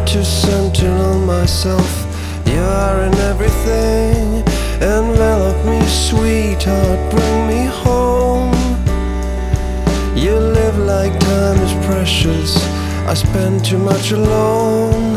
too sentinel myself. You are in everything. Envelop me, sweetheart, bring me home. You live like time is precious. I spend too much alone.